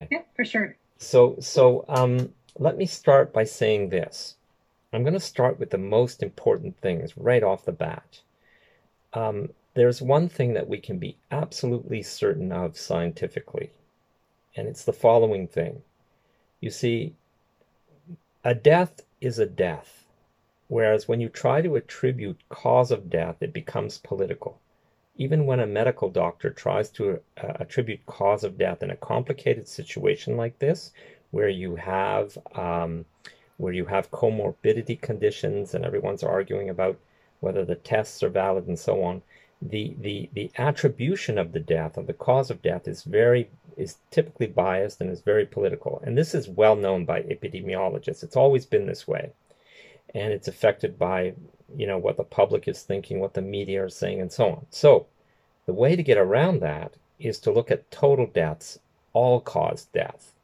Yeah, for sure. Let me start by saying this. I'm going to start with the most important things right off the bat. There's one thing that we can be absolutely certain of scientifically, and it's the following thing. You see, a death is a death, whereas when you try to attribute cause of death, it becomes political. Even when a medical doctor tries to attribute cause of death in a complicated situation like this, where you have comorbidity conditions and everyone's arguing about whether the tests are valid and so on, the attribution of the death, of the cause of death, is typically biased and is very political. And this is well known by epidemiologists. It's always been this way. And it's affected by, what the public is thinking, what the media are saying, and so on. So the way to get around that is to look at total deaths, all cause death.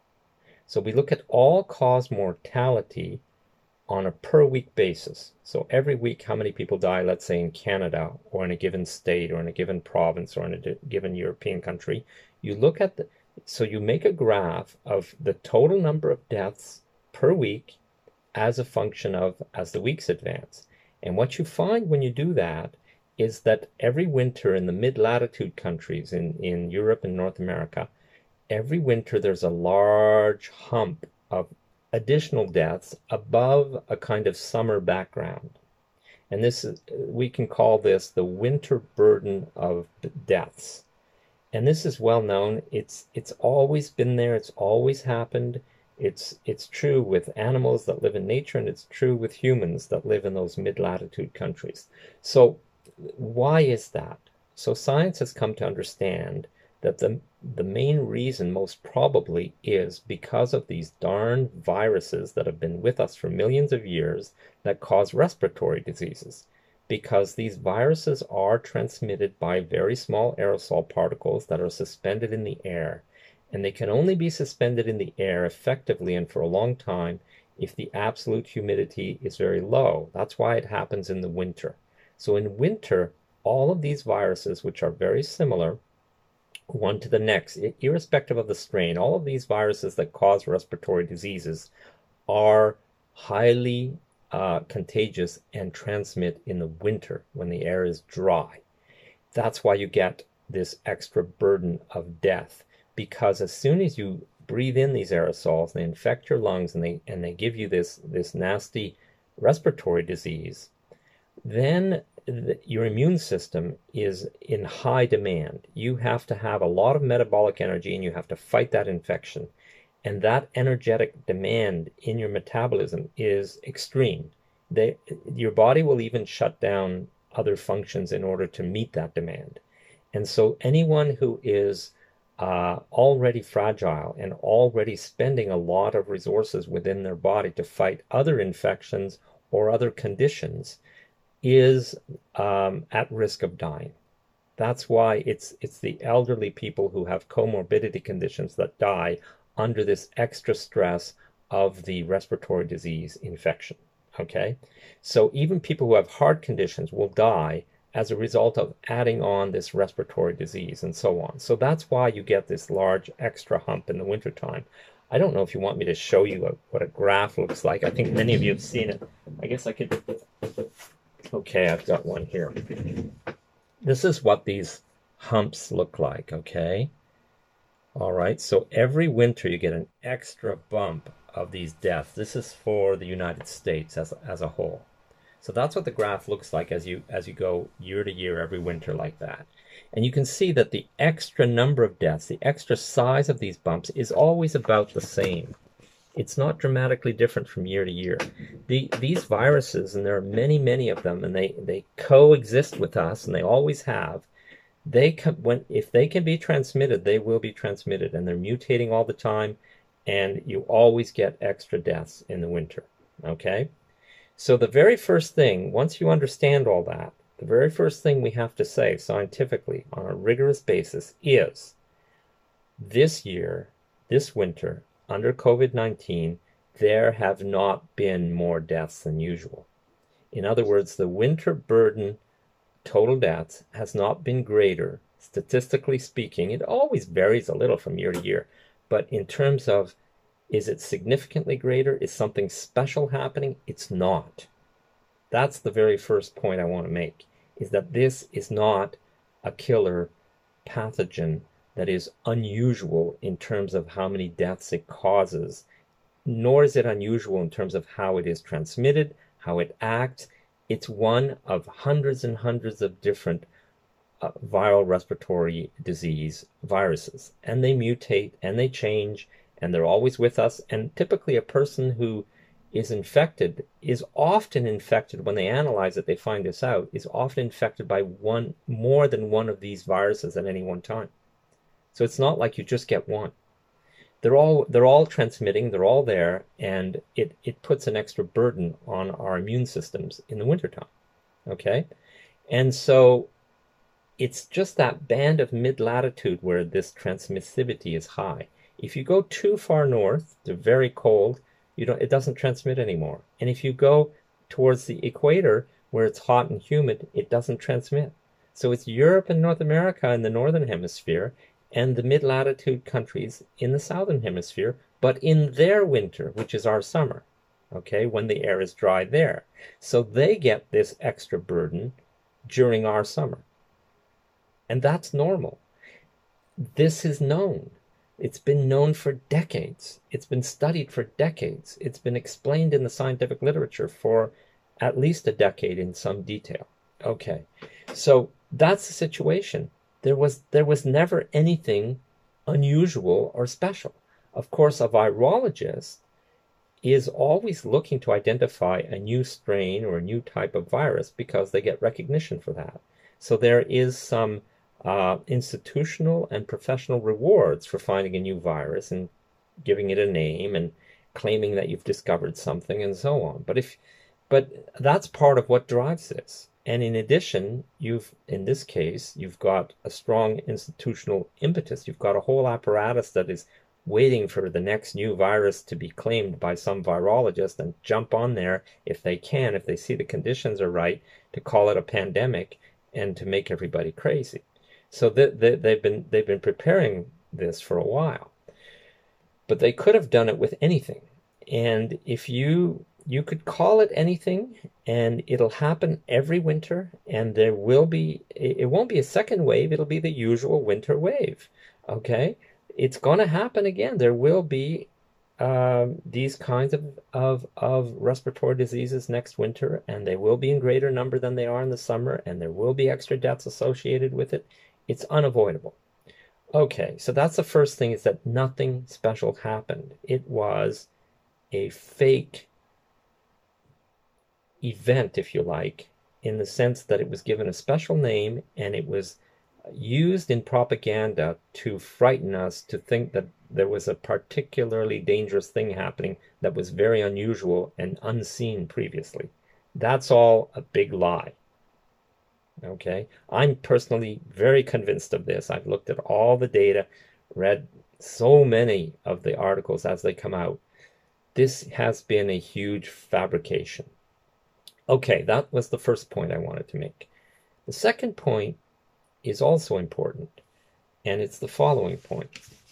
So we look at all cause mortality on a per week basis. So every week, how many people die, let's say in Canada or in a given state or in a given province or in a given European country. You look at so you make a graph of the total number of deaths per week as a function of as the weeks advance. And what you find when you do that is that every winter in the mid-latitude countries in Europe and North America, every winter there's a large hump of additional deaths above a kind of summer background. And we can call this the winter burden of deaths. And this is well known. It's always been there. It's always happened. It's true with animals that live in nature, and it's true with humans that live in those mid-latitude countries. So why is that? So science has come to understand that the main reason most probably is because of these darn viruses that have been with us for millions of years that cause respiratory diseases. Because these viruses are transmitted by very small aerosol particles that are suspended in the air. And they can only be suspended in the air effectively and for a long time if the absolute humidity is very low. That's why it happens in the winter. So in winter, all of these viruses, which are very similar one to the next, irrespective of the strain, all of these viruses that cause respiratory diseases are highly contagious and transmit in the winter when the air is dry. That's why you get this extra burden of death, because as soon as you breathe in these aerosols, they infect your lungs and they give you this nasty respiratory disease, then your immune system is in high demand. You have to have a lot of metabolic energy and you have to fight that infection. And that energetic demand in your metabolism is extreme. Your body will even shut down other functions in order to meet that demand. And so anyone who is already fragile and already spending a lot of resources within their body to fight other infections or other conditions is at risk of dying. That's why it's the elderly people who have comorbidity conditions that die under this extra stress of the respiratory disease infection. Okay? So even people who have heart conditions will die as a result of adding on this respiratory disease and so on. So that's why you get this large extra hump in the wintertime. I don't know if you want me to show you what a graph looks like. I think many of you have seen it. I guess I could. Okay, I've got one here. This is what these humps look like, okay? All right, so every winter you get an extra bump of these deaths. This is for the United States as a whole. So that's what the graph looks like as you go year to year every winter like that. And you can see that the extra number of deaths, the extra size of these bumps is always about the same. It's not dramatically different from year to year. These viruses, and there are many, many of them, and they coexist with us, and they always have. If they can be transmitted, they will be transmitted, and they're mutating all the time, and you always get extra deaths in the winter. Okay? So the very first thing, once you understand all that, the very first thing we have to say scientifically on a rigorous basis is this year, this winter, under COVID-19, there have not been more deaths than usual. In other words, the winter burden total deaths has not been greater, statistically speaking. It always varies a little from year to year, But in terms of, is it significantly greater? Is something special happening? It's not. That's the very first point I want to make, is that this is not a killer pathogen that is unusual in terms of how many deaths it causes, nor is it unusual in terms of how it is transmitted, how it acts. It's one of hundreds and hundreds of different viral respiratory disease viruses, and they mutate and they change, and they're always with us. And typically, a person who is infected is often infected, when they analyze it, they find this out, is often infected by more than one of these viruses at any one time. So it's not like you just get one. They're all transmitting, they're all there, and it puts an extra burden on our immune systems in the wintertime. Okay? And so it's just that band of mid-latitude where this transmissivity is high. If you go too far north, to very cold, it doesn't transmit anymore. And if you go towards the equator, where it's hot and humid, it doesn't transmit. So it's Europe and North America in the northern hemisphere, and the mid-latitude countries in the southern hemisphere, but in their winter, which is our summer, okay, when the air is dry there. So they get this extra burden during our summer. And that's normal. This is known. It's been known for decades. It's been studied for decades. It's been explained in the scientific literature for at least a decade in some detail. Okay, so that's the situation. There was never anything unusual or special. Of course, a virologist is always looking to identify a new strain or a new type of virus because they get recognition for that. So there is some institutional and professional rewards for finding a new virus and giving it a name and claiming that you've discovered something and so on. But that's part of what drives this. And in addition, in this case, you've got a strong institutional impetus. You've got a whole apparatus that is waiting for the next new virus to be claimed by some virologist and jump on there if they can, if they see the conditions are right, to call it a pandemic and to make everybody crazy. So they've been preparing this for a while. But they could have done it with anything. And if you could call it anything, and it'll happen every winter, and it won't be a second wave, it'll be the usual winter wave. Okay? It's going to happen again. There will be these kinds of respiratory diseases next winter, and they will be in greater number than they are in the summer, and there will be extra deaths associated with it. It's unavoidable. Okay, so that's the first thing, is that nothing special happened. It was a fake event, if you like, in the sense that it was given a special name and it was used in propaganda to frighten us to think that there was a particularly dangerous thing happening that was very unusual and unseen previously. That's all a big lie. Okay, I'm personally very convinced of this. I've looked at all the data, read so many of the articles as they come out. This has been a huge fabrication. Okay, that was the first point I wanted to make. The second point is also important, and it's the following point.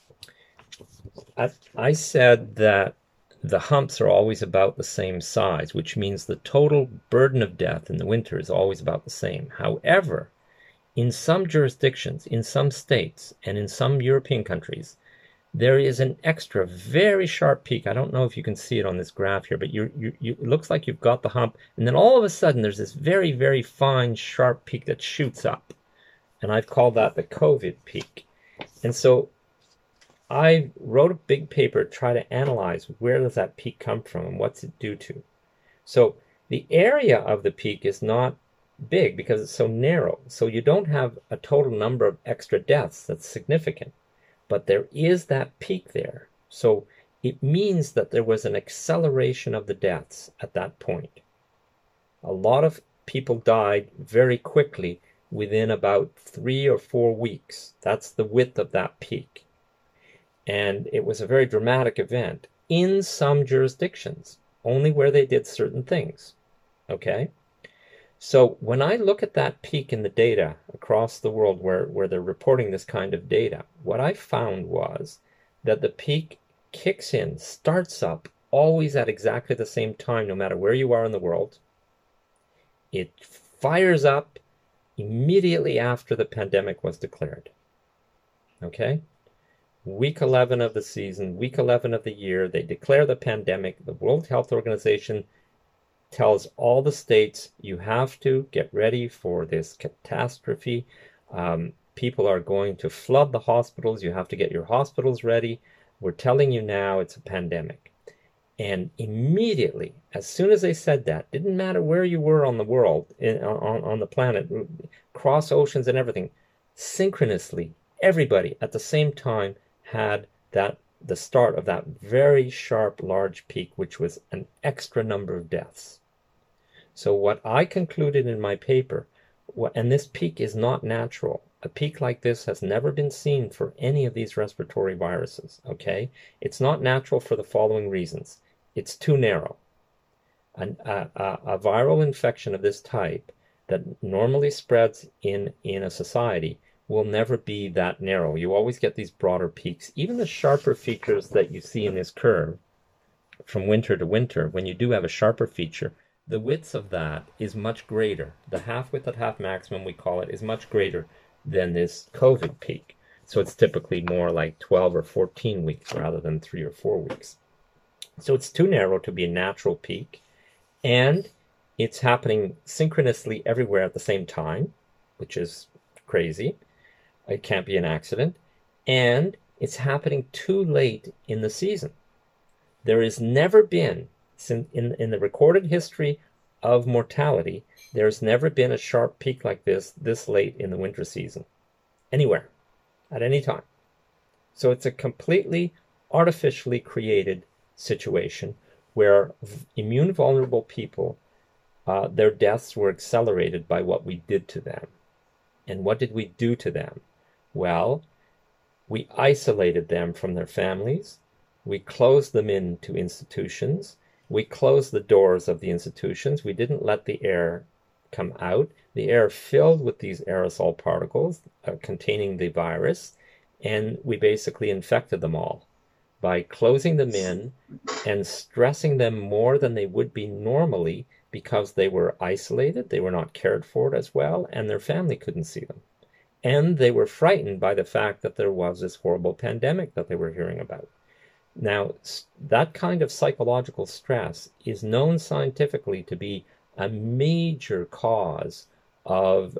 I said that the humps are always about the same size, which means the total burden of death in the winter is always about the same. However, in some jurisdictions, in some states, and in some European countries, there is an extra very sharp peak. I don't know if you can see it on this graph here, but it looks like you've got the hump, and then all of a sudden there's this very, very fine, sharp peak that shoots up. And I've called that the COVID peak. And so I wrote a big paper to try to analyze where does that peak come from and what's it due to. So the area of the peak is not big because it's so narrow. So you don't have a total number of extra deaths that's significant. But there is that peak there. So it means that there was an acceleration of the deaths at that point. A lot of people died very quickly within about 3 or 4 weeks. That's the width of that peak. And it was a very dramatic event in some jurisdictions, only where they did certain things. Okay? So when I look at that peak in the data across the world where they're reporting this kind of data, what I found was that the peak kicks in, starts up, always at exactly the same time, no matter where you are in the world. It fires up immediately after the pandemic was declared. Okay? Week 11 of the season, week 11 of the year, they declare the pandemic. The World Health Organization tells all the states, you have to get ready for this catastrophe. People are going to flood the hospitals. You have to get your hospitals ready. We're telling you now it's a pandemic. And immediately, as soon as they said that, didn't matter where you were on the world, on the planet, cross oceans and everything, synchronously, everybody at the same time had the start of that very sharp, large peak, which was an extra number of deaths. So what I concluded in my paper, and this peak is not natural. A peak like this has never been seen for any of these respiratory viruses, okay? It's not natural for the following reasons. It's too narrow. A viral infection of this type that normally spreads in a society will never be that narrow. You always get these broader peaks. Even the sharper features that you see in this curve from winter to winter, when you do have a sharper feature, the width of that is much greater. The half width at half maximum, we call it, is much greater than this COVID peak. So it's typically more like 12 or 14 weeks rather than 3 or 4 weeks. So it's too narrow to be a natural peak, and it's happening synchronously everywhere at the same time, which is crazy. It can't be an accident. And it's happening too late in the season. There has never been, in the recorded history of mortality, there's never been a sharp peak like this late in the winter season, anywhere, at any time. So it's a completely artificially created situation where immune vulnerable people, their deaths were accelerated by what we did to them. And what did we do to them? Well, we isolated them from their families. We closed them into institutions. We closed the doors of the institutions. We didn't let the air come out. The air filled with these aerosol particles containing the virus, and we basically infected them all by closing them in and stressing them more than they would be normally because they were isolated, they were not cared for as well, and their family couldn't see them. And they were frightened by the fact that there was this horrible pandemic that they were hearing about. Now, that kind of psychological stress is known scientifically to be a major cause of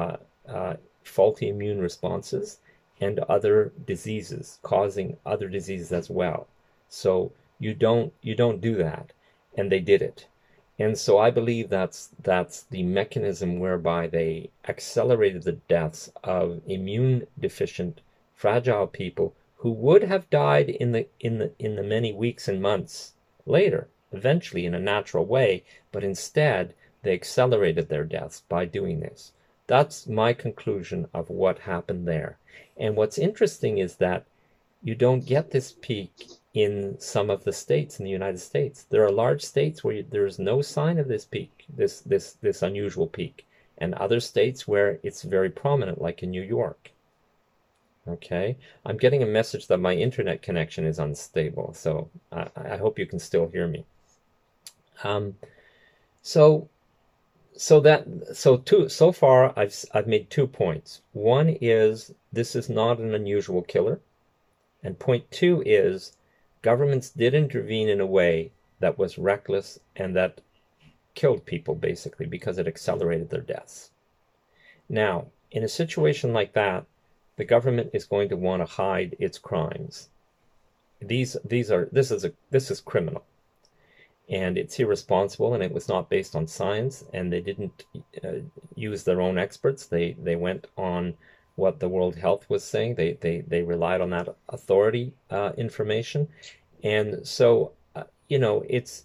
faulty immune responses and other diseases, causing other diseases as well. So you don't do that, and they did it. And so I believe that's the mechanism whereby they accelerated the deaths of immune deficient, fragile people who would have died in the many weeks and months later, eventually in a natural way, but instead they accelerated their deaths by doing this. That's my conclusion of what happened there. And what's interesting is that you don't get this peak in some of the states in the United States. There are large states where there's no sign of this peak, this unusual peak, and other states where it's very prominent, like in New York. Okay, I'm getting a message that my internet connection is unstable, so I hope you can still hear me. So far I've made 2 points. One is this is not an unusual killer, and point 2 is governments did intervene in a way that was reckless and that killed people basically because it accelerated their deaths. Now, in a situation like that, the government is going to want to hide its crimes. This is criminal, and it's irresponsible, and it was not based on science, and they didn't use their own experts. They went on what the World Health was saying. They relied on that authority information, and so it's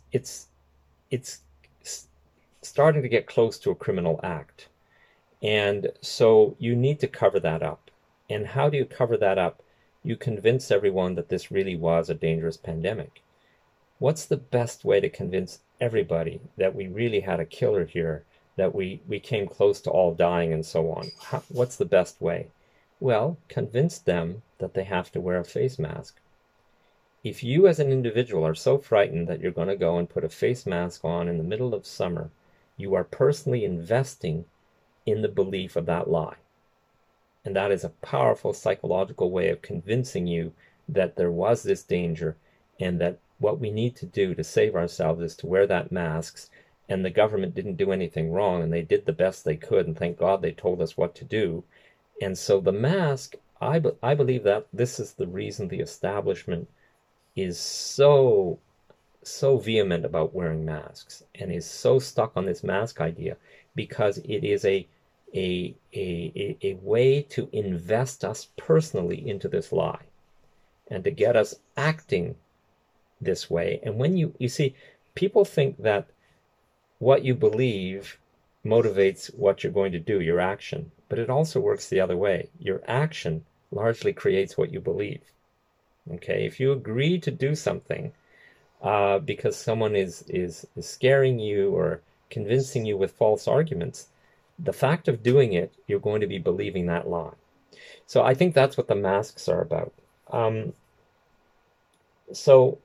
starting to get close to a criminal act, and so you need to cover that up. And how do you cover that up? You convince everyone that this really was a dangerous pandemic. What's the best way to convince everybody that we really had a killer here, that we came close to all dying and so on? What's the best way? Well, convince them that they have to wear a face mask If you as an individual are so frightened that you're going to go and put a face mask on in the middle of summer, you are personally investing in the belief of that lie. And that is a powerful psychological way of convincing you that there was this danger and that what we need to do to save ourselves is to wear that masks, and the government didn't do anything wrong and they did the best they could, and thank God they told us what to do. And so the mask, I believe that this is the reason the establishment is so vehement about wearing masks and is so stuck on this mask idea, because it is a way to invest us personally into this lie and to get us acting this way. And when you see, people think that what you believe motivates what you're going to do, your action, but it also works the other way. Your action largely creates what you believe. Okay, if you agree to do something because someone is scaring you or convincing you with false arguments, the fact of doing it, you're going to be believing that lie. So I think that's what the masks are about. So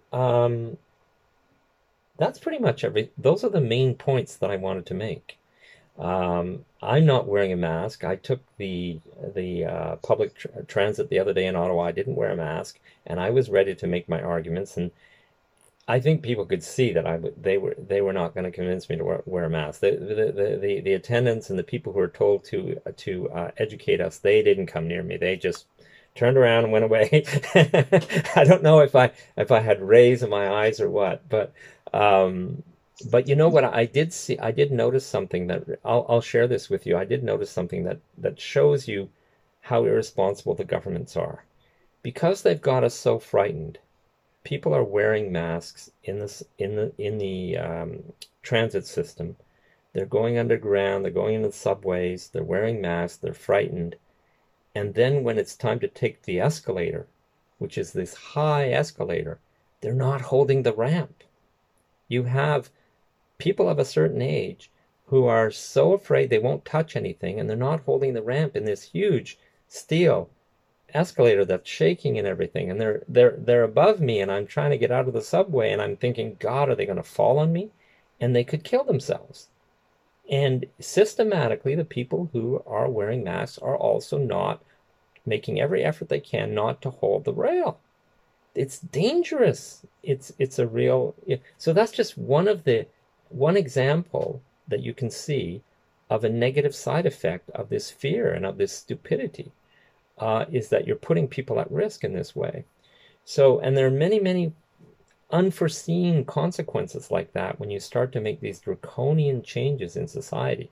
that's pretty much those are the main points that I wanted to make. I'm not wearing a mask. I took the public transit the other day in Ottawa. I didn't wear a mask, and I was ready to make my arguments. And I think people could see that they were not going to convince me to wear a mask. The attendants and the people who were told to educate us, they didn't come near me. They just turned around and went away. I don't know if I had rays in my eyes or what, but you know what I did see? I did notice something that I'll share this with you. I did notice something that shows you how irresponsible the governments are. Because they've got us so frightened, people are wearing masks in the transit system. They're going underground, they're going into the subways, they're wearing masks, they're frightened. And then when it's time to take the escalator, which is this high escalator, they're not holding the ramp. You have people of a certain age who are so afraid they won't touch anything, and they're not holding the ramp in this huge steel escalator that's shaking and everything, and they're above me, and I'm trying to get out of the subway, and I'm thinking, God, are they going to fall on me? And they could kill themselves. And systematically, the people who are wearing masks are also not making every effort they can not to hold the rail. It's dangerous. It's a real. So that's just one example that you can see of a negative side effect of this fear and of this stupidity, is that you're putting people at risk in this way. So, and there are many unforeseen consequences like that when you start to make these draconian changes in society.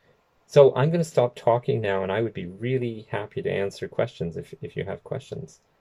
So I'm going to stop talking now, and I would be really happy to answer questions if you have questions.